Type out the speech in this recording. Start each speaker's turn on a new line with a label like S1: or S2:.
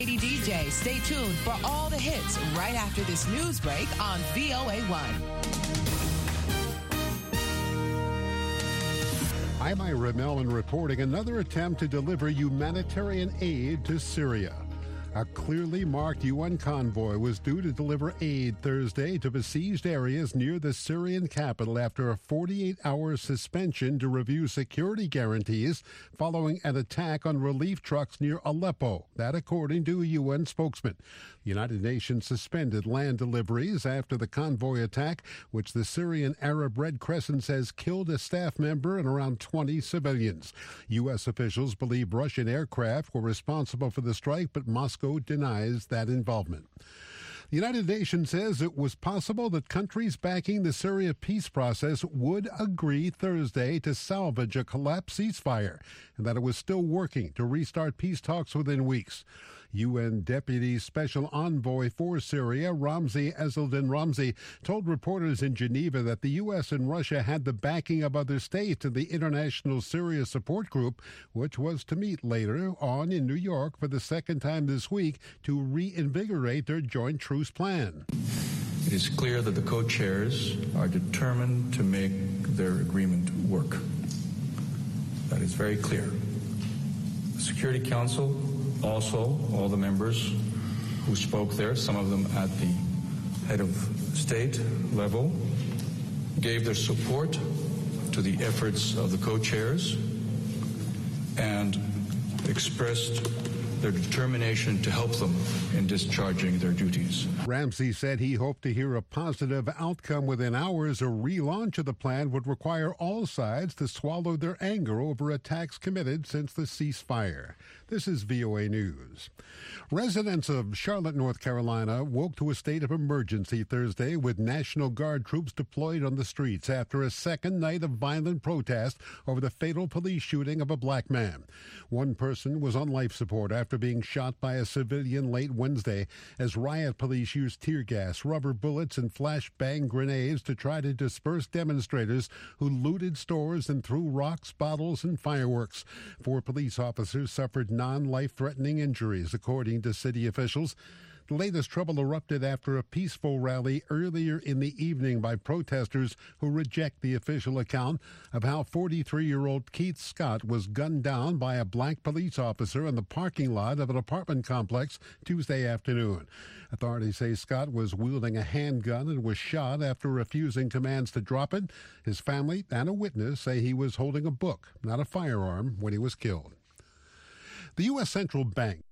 S1: Lady DJ, stay tuned for all the hits right after this news break on VOA1.
S2: I'm Ira Mellon reporting another attempt to deliver humanitarian aid to Syria. A clearly marked UN convoy was due to deliver aid Thursday to besieged areas near the Syrian capital after a 48-hour suspension to review security guarantees following an attack on relief trucks near Aleppo. That according to a UN spokesman. The United Nations suspended land deliveries after the convoy attack, which the Syrian Arab Red Crescent says killed a staff member and around 20 civilians. U.S. officials believe Russian aircraft were responsible for the strike, but Moscow denies that involvement. The United Nations says it was possible that countries backing the Syria peace process would agree Thursday to salvage a collapsed ceasefire and that it was still working to restart peace talks within weeks. UN Deputy Special Envoy for Syria, Ramzi Ezzaldin Ramzi, told reporters in Geneva that the U.S. and Russia had the backing of other states in the International Syria Support Group, which was to meet later on in New York for the second time this week to reinvigorate their joint truce plan.
S3: It is clear that the co-chairs are determined to make their agreement work. That is very clear. The Security Council, also all the members who spoke there, some of them at the head of state level, gave their support to the efforts of the co-chairs and expressed their determination to help them in discharging their duties.
S2: Ramsey said he hoped to hear a positive outcome within hours. A relaunch of the plan would require all sides to swallow their anger over attacks committed since the ceasefire. This is VOA News. Residents of Charlotte, North Carolina, woke to a state of emergency Thursday with National Guard troops deployed on the streets after a second night of violent protest over the fatal police shooting of a black man. One person was on life support after being shot by a civilian late Wednesday as riot police used tear gas, rubber bullets, and flashbang grenades to try to disperse demonstrators who looted stores and threw rocks, bottles, and fireworks. 4 police officers suffered non-life-threatening injuries, according to city officials. The latest trouble erupted after a peaceful rally earlier in the evening by protesters who reject the official account of how 43-year-old Keith Scott was gunned down by a black police officer in the parking lot of an apartment complex Tuesday afternoon. Authorities say Scott was wielding a handgun and was shot after refusing commands to drop it. His family and a witness say he was holding a book, not a firearm, when he was killed. The U.S. Central Bank